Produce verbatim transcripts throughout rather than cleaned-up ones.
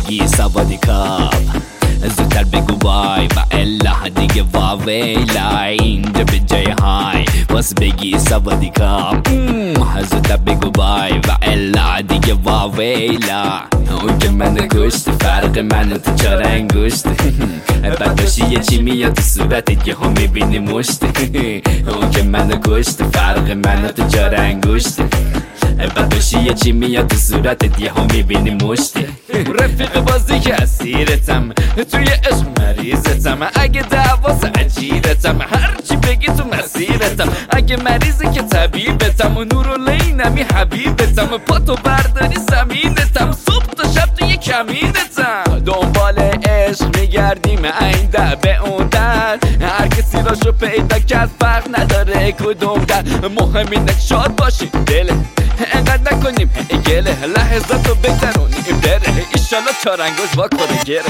بگی سوادی کاب، زودتر بگو وای و الا دیگه واویلا. اینجا به جای های باز بگی سوادی کاب، زودتر بگو وای و الا دیگه واویلا. اون که من کشت فرق من تو چار انگشت، بعد باشی یه چی میاد تو صورتت که هم میبینی مشت. اون که من کشت فرق من تو چار انگشت، بعد باشی یه چی میاد تو صورتت یه هم میبینی مشت. رفیق بازی که اسیرتم، توی عشق مریضتم، اگه دعواس عجیرتم، هرچی بگی تو مسیرتم. اگه مریضی که طبیبتم، و نور و لینمی حبیبتم، پاتو برداری زمینتم، صبح تا شب توی کمینتم. دنبال عشق میگردیم این در به اون در، هر کسی راشو پیدا کرد فرق نداره کدوم در. مهم اینه شاد باشی دله، انقدر نکنیم گله، لحظاتو بگذرونیم بره، ایشالا چار انگشت واکنه گره.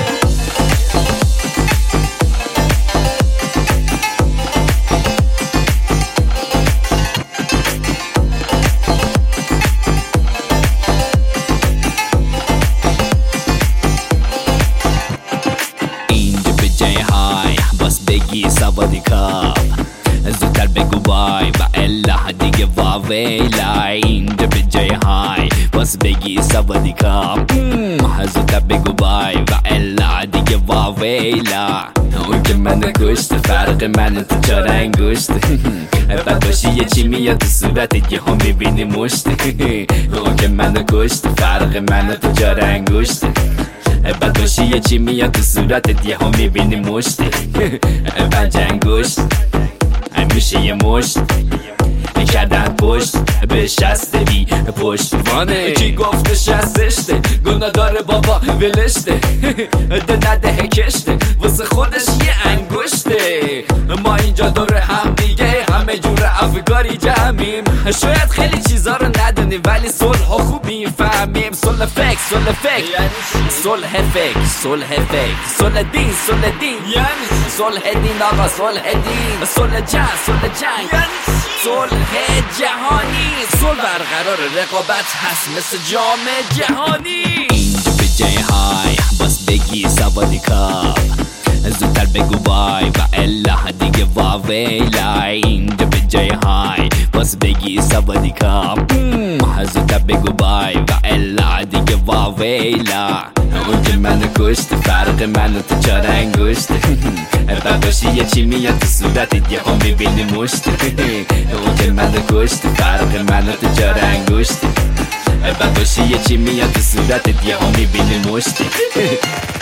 اینجا به جای های باز بگی سوادی کاب، زودتر بگو وای و الا دیگه واویلا. اینجا به جای های باز بگی سوادی کاب، زودتر بگو وای و الا دیگه واویلا. اون که من کشت فرق من تو چار انگشت، بعد باشی یه چی میاد تو صورتت یه هم میبینی مشت. اون که من کشت فرق من تو چار انگشت، بعد باشی یه چی میاد تو صورتت یه هم میبینی مشت. پنج انگشت همیشه یه مشت، کردن پشت به شستگی پشتوانه. کی گفته شستشته گناه داره بابا ولشته، ده نده کشته واسه خودش یه انگشته. ما اینجا دور هم دیگه همه جور افکاری جمعیم، شاید خیلی چیزا رو ندونیم ولی صلح خوب میفهمیم. صلح فکر صلح فکر صلح فکر صلح فکر صلح دین صلح دین یعنی صلح دین آقا صلح دین، صلح جنگ صلح جنگ یعنی صلح جهانی. صلح برقرار رقابت هست مثل جام جهانی. اینجا به جای های باز بگی سوادی کاب، زودتر بگو وای و الا دیگه واویلا. اینجا به جای های باز بگی سوادی کاب، زودتر بگو وای و الا دیگه واویلا. اون که من کشت فرق من تو چار انگشت، بعد باشی یه چی میاد تو صورتت یه هم میبینی مشت. اون که من کشت فرق من تو چار انگشت، بعد باشی یه چی میاد تو صورتت یه هم میبینی مشت.